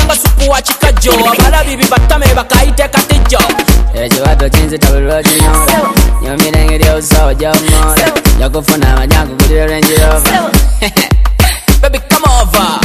Kubanga supu wa chikajo abalabi bibatame bakaite katijo ekibato kinzita buli lwokinyola nyumira engeri obusawo gyomola yakufuna amanyangu gulira Range Rover. Baby come over.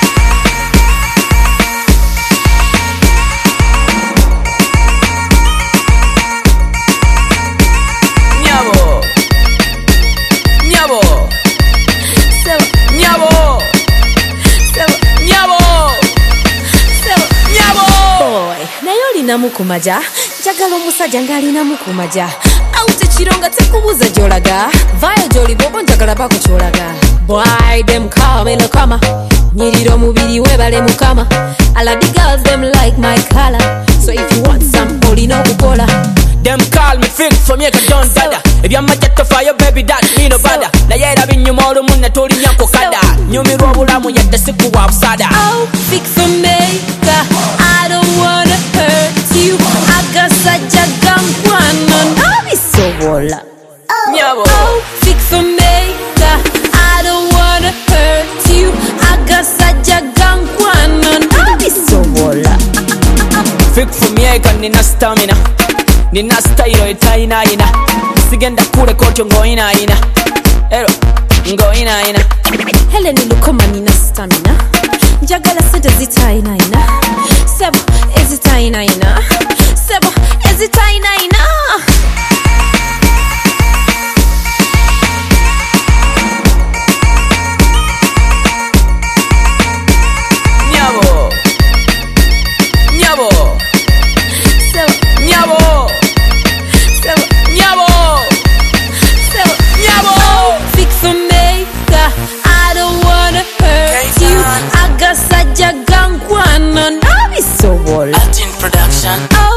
Namu kumaja njagala omusajja ng'alinamu kumaja awute kironga tekubuuza gy'olaga vaayo gy'oli bobo njagala bako ky'olaga boy them call me Lokama nyirira omubiri webale mukama all of the girls them like my color so if you want some olina okukola them call me fig for me don dada ebyamajja tofayo baby that me no bada naye era binyuma olumu ne tolinyanko kada nyumirwa obulamu yadde sikuwa busada oh fix for me I don't wanna hurt you agasajja gankwana nabisobola oh fix for me I don't wanna hurt you agasajja gankwana nabisobola fix for me nina stamina nina style etainaina sigenda kule kotyo ngoinaina ero ngoinaina Helen Lukoma nina stamina njagala sente zitainaina sebo ezitainaina sebo ezitainaina nyabo nyabo sebo nyabo sebo nyabo sebo nyabo fix for me I don't wanna hurt you agasajja gankwana nabisobola Latin production oh